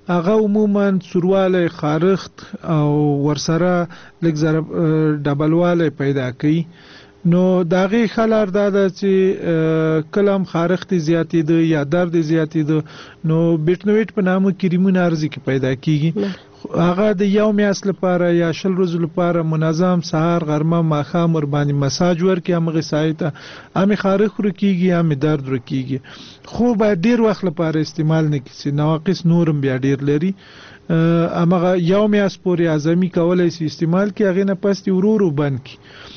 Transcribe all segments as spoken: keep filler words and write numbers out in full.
هغه عموما سورواله خارښت او ورسره لږ زره ډبلواله پیدا کوي. نو دا غي خلار دا ده چې کلم خارښت زیاتې ده یا درد زیاتې ده نو بیټنویټ په نامه کریمونه ارزي کې پیدا کیږي. هغه د یو میاشت لپاره یا شل ورځې لپاره منظم سهار غرمه ماښام ور باندې مساج ورکړي، هغه سایته هم خارښ ورکیږي هم درد ورکیږي. خو باید ډیر وخت لپاره استعمال نه کړي، نواقص نورم بیا ډیر لري. هغه یو میاشت پورې اعظمي کولای شي استعمال کړي، هغه نه پس ورورو بند کړي.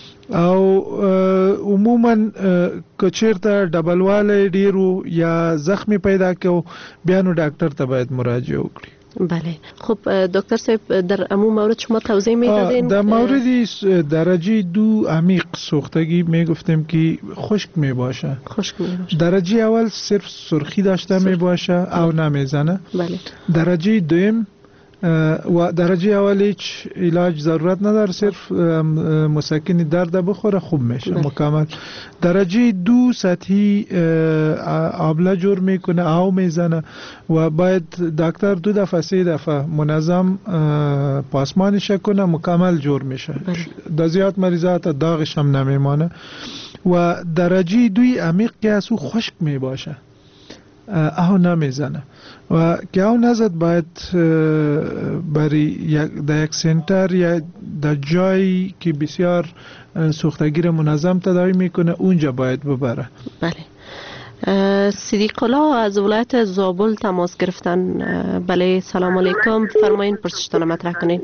او عموما کچیرته ډبلواله ډیرو یا زخمی پیدا کو بیا نو ډاکټر ته باید مراجعه وکړي. بله. خب دکتر صاحب در عموم مورد شما توضیح میدادین؟ در مورد درجه دو عمیق سوختگی میگفتیم که خشک میباشه. خشک میباشه. درجه اول صرف سرخی داشته میباشه او نمیزنه. بله. درجه دوم و درجه اول هیچ علاج ضرورت نداره، صرف مسکن درد بخوره خوب میشه مکمل. درجه دو سطحی آبله جور میکنه او میزنه و باید دکتر دو دفعه سه دفعه منظم پاسمانش کنه مکمل جور میشه. در زیاد مریضات داغش هم نمیمانه. و درجه دوی عمیق که از او خشک میباشه او نمیزنه و که او نزد باید برای در یک سنتر یا در جایی که بسیار سوختگی را منظم تداوی میکنه اونجا باید ببره. بله. صدیق الله از ولایت زابل تماس گرفتن. بله سلام علیکم، فرمایین پرسشتان مطرح کنین.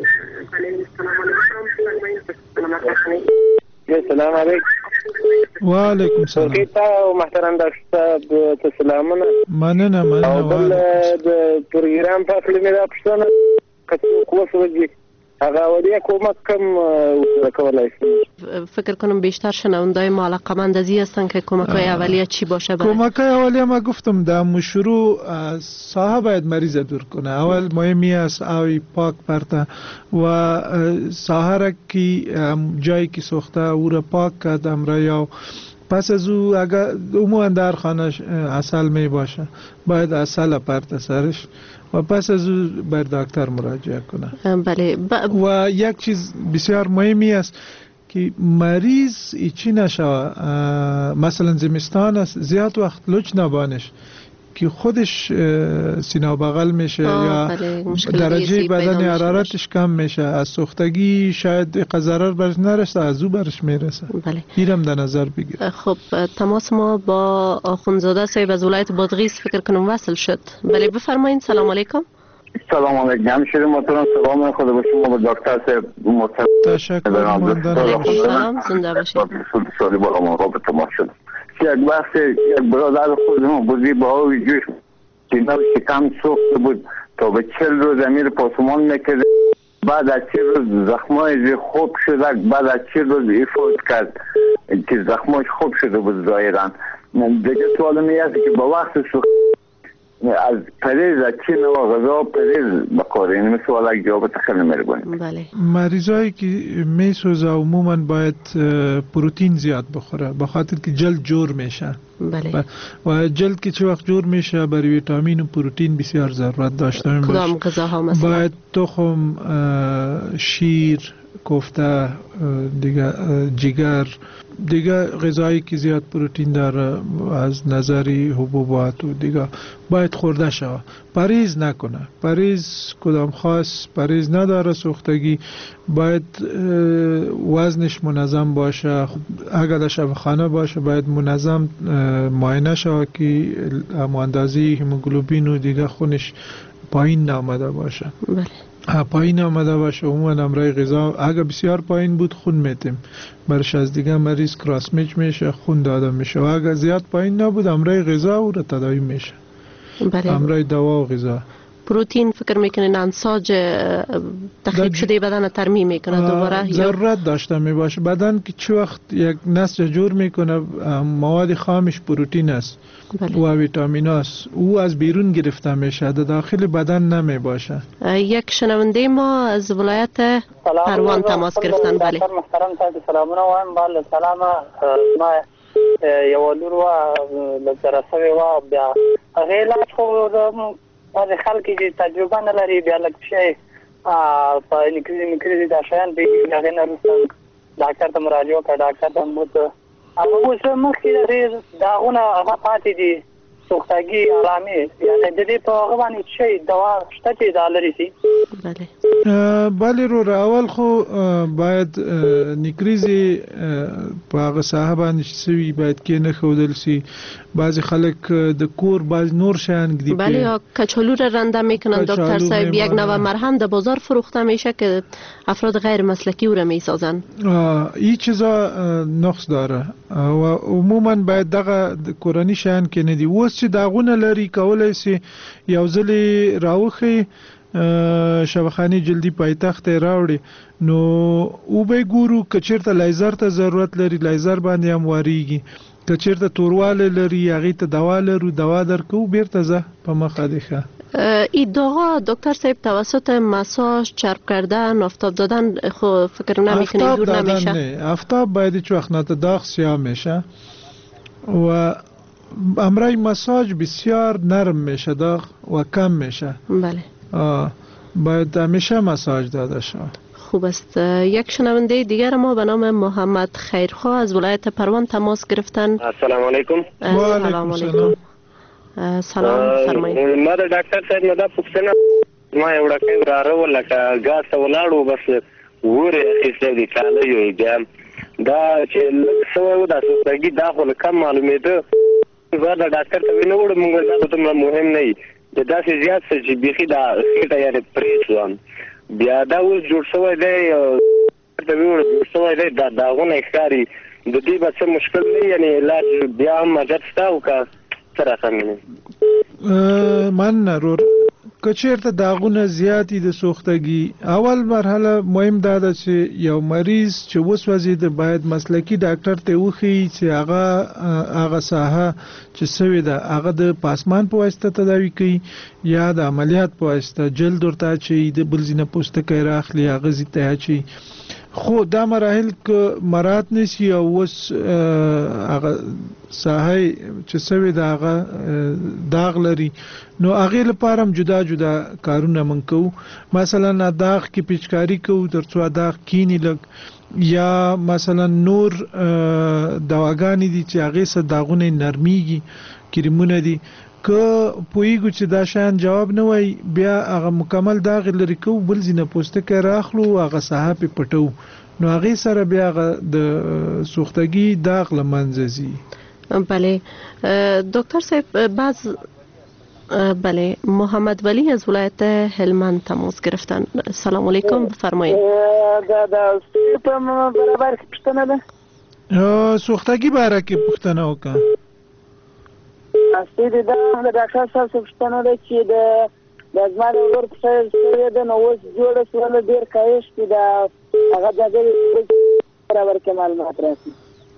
سلام علیکم. و علیکم سلام. ورکیتا او محترم ډاکټر ته سلامونه. مننه مننه. او بل د پروګرام په اړه مې دا پوښتنه کوم څه هغه ولیا کومک کم کولای شي؟ فکر کنم بیشتر شنوندای ما علاقه‌مند از این هستن که کمک‌های اولیه چی باشه. کمک‌های اولیه ما گفتم در شروع ساحه باید مریض دور کنه. اول مهمی است آبی پاک پرته و ساحه را که جایی که سوخته او را پاک کردم را یا پس از او اگر عموما در خانه عسل می باشه باید عسل پرته سرش و پس از او بر دکتر مراجعه کنه. بله. ب... و یک چیز بسیار مهمی است که مریض ایچی نشوه، مثلا زمستان است زیاد وقت لچ نبانش که خودش سینه بغل میشه یا درجه بدن حرارتش کم میشه، از سوختگی شاید ضرر برش نرسه از او برش میرسه. بله. اینم در نظر بگیر. خب تماس ما با آخوندزاده صاحب از ولایت بادغیس فکر کنم وصل شد. بله بفرمایید. سلام علیکم. سلام علیکم. همشیره محترم سلام خدا به شما و دکتر صاحب محترم. تشکر. سلام زنده باشید. سالی بالا ما رابط تماس شد. یک بحث یک برادر خودمون بودی با آوی جوش که نو شکم سوخته بود تا به چل روز امیر پاسمان میکرد، بعد از چل روز زخمای خوب شد، بعد از چل روز ایفوت کرد که زخماش خوب شده بود ظاهرا. دیگه سوال میاد که با وقت سوخت از پریز از چی نوع غذا پریز بخوره، این سوال یک جواب خیلی مهربانی. بله. مریضایی که میسوزه عموما باید پروتئین زیاد بخوره به خاطر که جلد جور میشه. بله. و جلد که چه وقت جور میشه برای ویتامین و پروتئین بسیار ضرورت داشته باشه. کدام غذاها مثلا؟ باید تخم، شیر، کوفته، دیگه جگر، دیگه غذایی که زیاد پروتئین داره از نظری حبوبات و دیگه باید خورده شود. پریز نکنه. پریز کدام خاص پریز نداره. سوختگی باید وزنش منظم باشه. اگر در شبخانه باشه باید منظم معاینه شود که اندازه هموگلوبین و دیگه خونش پایین نامده باشه. بله. پایین آمده باشه. عموما امرای غذا اگه بسیار پایین بود خون میتیم برش از دیگه مریض کراسمیچ میشه، خون داده میشه. و اگه زیاد پایین نبود امرای غذا او را تداوی میشه. بله. امرای دوا و غذا. پروتئین فکر میکنین انساج تخریب شده بدن ترمیم میکنه دوباره؟ ضرورت داشته میباشه. بدن که چه وقت یک نسج جور میکنه مواد خامش پروتئین است. بله. و ویتامین است. او از بیرون گرفته میشه، در داخل بدن نمیباشه. یک شنونده ما از ولایت پروان تماس گرفتن. بله. محترم تاسو سلامونه وایم. بله سلام. ما یو لور و لزرسوي و بیا غیلا خو بعض خلک چې تجربه نه لري بیا لکه شي په نکري نکري دا شان به هغه نه رسول ډاکټر ته مراجعه کړه ډاکټر ته مو ته هغه اوس مخکې لري داونه هغه پاتې دي سوختګي علامې یعنی د دې په هغه باندې شي دوا شته چې دا لري سي بله بله رو اول خو باید نکریزي په هغه صاحب نشي باید کې نه خودل سي بعضی خلک د کور باز نور شان گیری بله یا کچالو را رنده میکنن دکتر صاحب یک نوع مرهم در بازار فروخته میشه که افراد غیر مسلکی او را میسازن این چیزا نقص داره و عموما باید دغه کورنی شان کې نه دی اوس چې داغونه لري کولای سي یو ځلې راوخی شفاخانه جلدی پایتخت راوړي نو او به ګورو کچیرته لیزر ته ضرورت لري لیزر باندې هم واریږي کچیرته تورواله لري هغه ته دوا لرو دوا درکو بیرته زه په مخه دیخه این داغا دکتر صاحب توسط مساج چرب کردن آفتاب دادن خو فکر نمیکنید دور نمیشه نه آفتاب باید چه وقت نت داغ سیاه میشه و امرای مساج بسیار نرم میشه داغ و کم میشه بله باید همیشه مساج داده شود خوب است. یک شنونده دیگر ما به نام محمد خیرخواه از ولایت پروان تماس گرفتن. السلام علیکم. سلام علیکم. سلام فرمایید. ما د ډاکټر صاحب نه دا پوښتنه ما یو ډاکټر راو لکه ګاز ته ولاړو بس وره هیڅ دی کاله یو جام دا چې څو دا څنګه دا خو کم معلوماته زه دا ډاکټر ته نه وړم موږ دا ته مهم نه دی دا چې زیات چې بيخي دا سیټه یې پریسوان بیا دا اوس جوړ شوی دی دا ویور جوړ شوی دی دا داغونه ښکاري د دې به څه مشکل نه یعنی علاج بیا هم مدد شته او که سره سمینه من نرور کچیرته داغونه زیاتی د سوختګي اول مرحله مهم دا ده چې یو مریض چې وسوځي د باید مسلکی ډاکټر ته وخی چې هغه هغه ساحه چې سوي ده هغه د پاسمان په واسطه تداوی کوي یا د عملیات په واسطه جلد ورته چې د بلزینه پوستکی راخلی هغه زیته چی خو دا مراحل که مرات نسی او وس هغه ساحه چې سوي ده هغه داغ لري نو هغه لپاره هم جدا جدا کارونه من کوو مثلا داغ کې پیچکاری کوو ترڅو داغ کینی لګ یا مثلا نور دواګانی دي چې هغه سره داغونه نرمیږي کریمونه دي که پویګو چې دا شان جواب نه وای بیا هغه مکمل داغ لري کوو بل زینه پوستکه راخلو هغه صحه په پټو نو هغه سره بیا د سوختګي داغ لمنځي. بله دکتر صاحب بعض بله محمد ولی از ولایت هلمند تماس گرفتن. سلام علیکم بفرمایید. دا دا په برابر کې پښتنه ده سوختګي باره کې پښتنه وکړه اصلي دا د ډاکټر صاحب پښتنه ده چې د د زما د ورته څه ده نو اوس جوړه سره ډیر کایش چې دا هغه د برابر کې معلومات راځي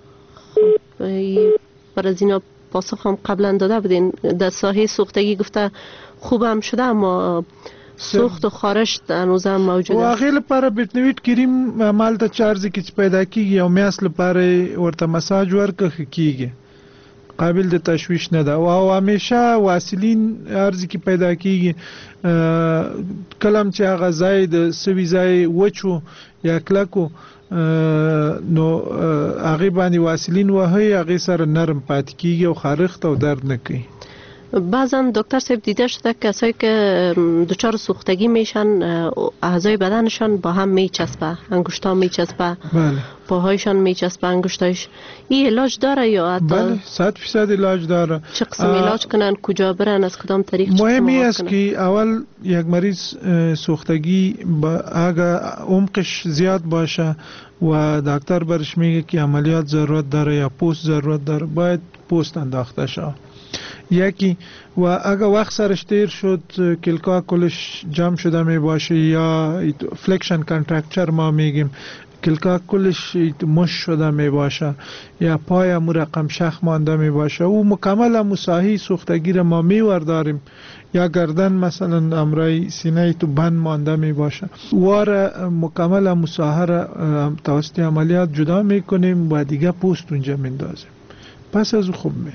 پر از اینا پاسخ هم قبلا داده بودین در ساحه سوختگی گفته خوب هم شده اما سوخت و خارش هنوز هم موجوده و هغه لپاره بیټنویټ کریم عمل ته چارج کې پیدا کیږي او میاس لپاره ورته مساج ورکه کیږي قابل د تشویش نه ده او همیشه واسلین ارزي کې پیدا کیږي کلم چې هغه ځای د سوي ځای وچو یا کلکو نو هغه باندې واسلین وهي هغه سره نرم پات کیږي او خارخت او درد نه کوي. بعضا دکتر صاحب دیده شده کسایی که دچار سوختگی میشن اعضای بدنشان با هم میچسبه انگشتا میچسبه بله پاهایشان میچسبه انگشتایش این علاج داره یا حتی بله صد فیصد علاج داره چه قسم علاج کنن کجا برن از کدام طریق مهمی است که اول یک مریض سوختگی با اگه عمقش زیاد باشه و دکتر برش میگه که عملیات ضرورت داره یا پوست ضرورت داره باید پوست انداخته شه یکی و اگه وقت سرش تیر شد کلکا کلش جمع شده می باشه یا فلکشن کانترکچر ما میگیم کلکا کلش مش شده می باشه یا پای مو رقم شخ مانده می باشه او مکمل مساحی سوختگی را ما میور داریم یا گردن مثلا امرای سینه تو بند مانده می باشه وار مکمل مساحه را توسط عملیات جدا می کنیم و دیگه پوست اونجا میندازیم پس از او خوب میشه.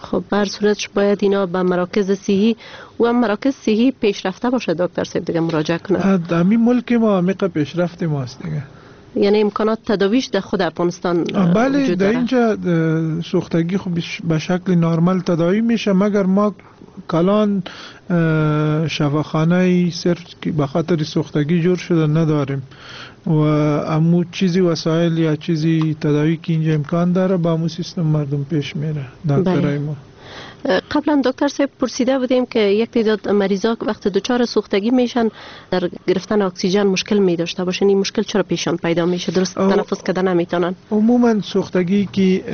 خب بر صورتش باید اینا به مراکز صحی و مراکز صحی پیشرفته باشه دکتر صاحب دیگه مراجعه کنه. در ملک ما عمیق پیشرفت ماست دیگه. یعنی امکانات تداویش در خود افغانستان بله در اینجا سوختگی خب به شکل نرمال تداوی میشه، مگر ما کلان شفاخانه صرف که به خاطر سوختگی جور شده نداریم و امو چیزی وسایل یا چیزی تداوی که اینجا امکان داره با امو سیستم مردم پیش میره دکترای ما. قبلا دکتر صاحب پرسیده بودیم که یک تعداد مریضا وقت دچار سوختگی میشن در گرفتن اکسیژن مشکل می داشته باشن، این مشکل چرا پیشان پیدا میشه؟ درست تنفس کردن نمیتونن؟ عموما سوختگی که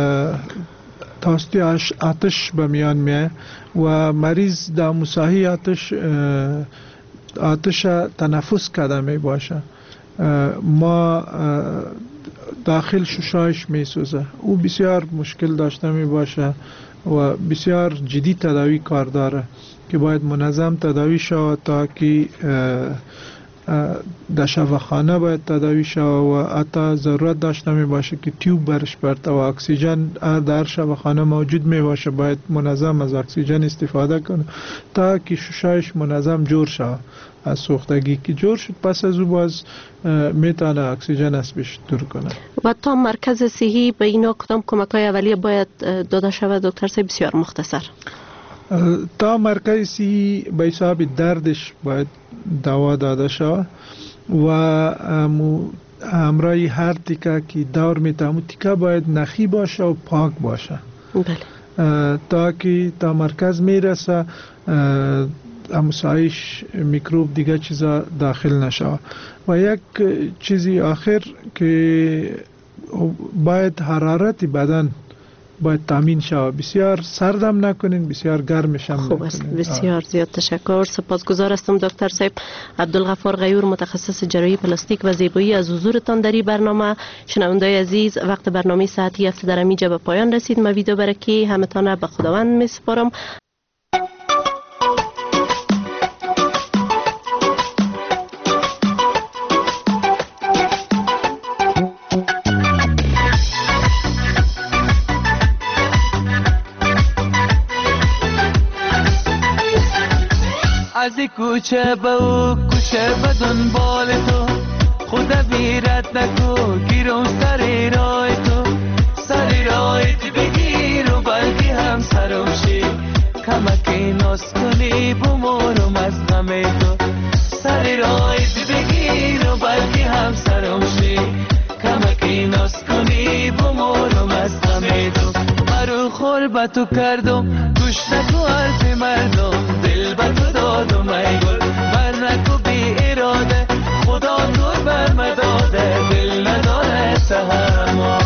توسط آتش به میان میه و مریض در مساحی آتش آتش تنفس کرده می باشه، ما داخل ششایش می سوزه، او بسیار مشکل داشته می باشه و بسیار جدی تداوی کار داره که باید منظم تداوی شود تا که در شفاخانه باید تداوی شود و حتی ضرورت داشته می باشه که تیوب برش برده و اکسیژن در شفاخانه موجود می باشه، باید منظم از اکسیژن استفاده کنه تا که ششایش منظم جور شود. از سوختگی که جور شد پس از او باز میتونه اکسیژن اسبش دور کنه. و تا مرکز صحی به اینا کدام کمک های اولیه باید داده شود دکتر صاحب؟ بسیار مختصر. تا مرکز صحی به حساب دردش باید دوا داده شود و همراهی هر تیکه که دور میته همون تیکه باید نخی باشه و پاک باشه. بله. تا که تا مرکز میرسه امسایش میکروب دیگه چیزا داخل نشه. و یک چیزی آخر که باید حرارت بدن باید تامین شود، بسیار سردم نکنین بسیار گرمش هم نکنین. خوب است، بسیار زیاد تشکر. سپاسگزار هستم دکتر صاحب عبدالغفار غیور، متخصص جراحی پلاستیک و زیبایی، از حضورتان در این برنامه. شنوندای عزیز، وقت برنامه ساعتی هفته در اینجا به پایان رسید. من ویدیو برکی همتان به خداوند میسپارم. از کوچه به او کوچه به دنبال تو، خدا بیرت نکو گیرم سر رای تو، سر رای تی بگیر و بلکه هم سرم شی، کمکی ناز کنی بمارم از غم تو، سر رای تی بگیر و بلکه هم سرم شی، کمکی ناز کنی بمارم از غم تو. مرو خور به تو کردم گوش نکو حرف مردم، دل به تو دادم ای گل بر نکو بی اراده، خدا تو بر مداده دل نداره سهر ما.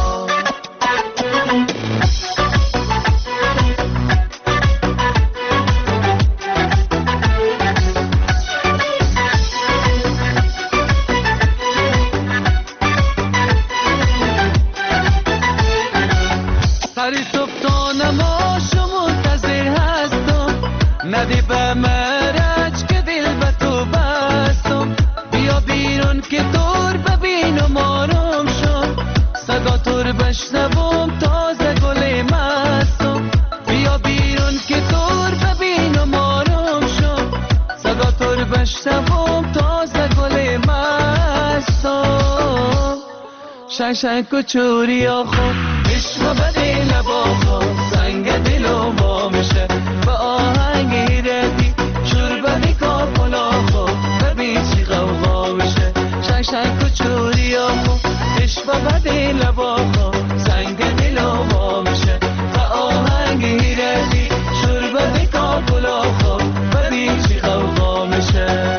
سری صبح تا نماشو منتظر هستم، ندی به مرج که دل به تو بستم، بیا بیرون که دور ببینم آرام شم، صدا تور بشنوم تازه گل مستم، بیا بیرون که دور ببینم آرام شم، صدا تور بشنوم تازه گل مستم. شن شن کچوری آخو بشم بدی لباخو، سنگ دلو با میشه با آهنگ هیرتی، شربه میکا پلاخو ببین چی غوغا میشه. شن شن کچوری آخو بشم بدی لباخو، سنگ دلو با میشه با آهنگ هیرتی، شربه میکا پلاخو ببین چی غوغا میشه.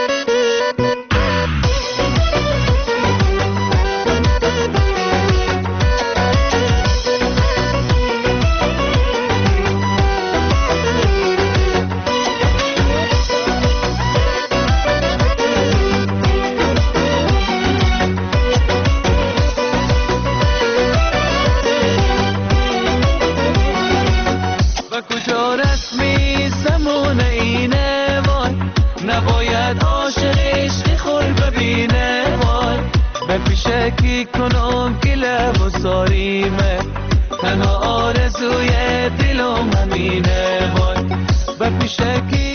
شکی کنم که لب و ساریمه، تنها آرزوی دلم پیشکی